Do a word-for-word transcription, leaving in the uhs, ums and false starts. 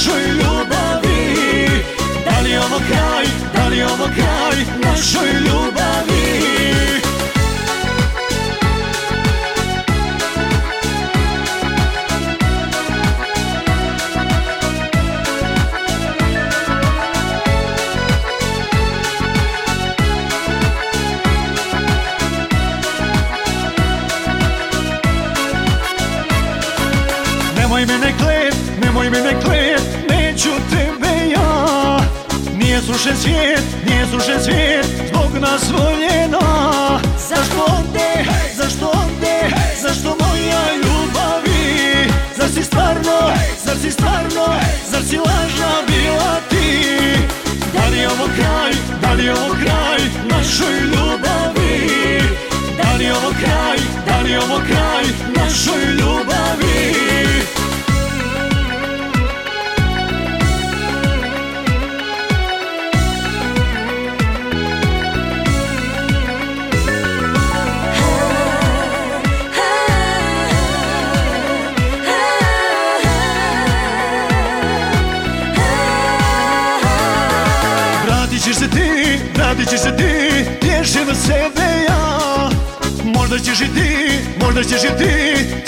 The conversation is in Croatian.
našoj ljubavi. Da li je ovo kraj, da li je ovo kraj našoj ljubavi? Nemoj me ne klet, nemoj me ne klet, neću tebe ja. Nije srušen svijet, nije srušen svijet, zbog nas voljena. Zašto ovdje, zašto ovdje, zašto moja ljubavi? Zar si stvarno, zar si stvarno, zar si lažna bila ti? Da li je ovo kraj, da li je ovo kraj našoj ljubavi? Da li je ovo kraj, da li je ovo kraj našoj ljubavi? Vratit ćeš se ti, vratit ćeš se ti, tješim sebe ja. Možda ćeš i ti, možda ćeš i ti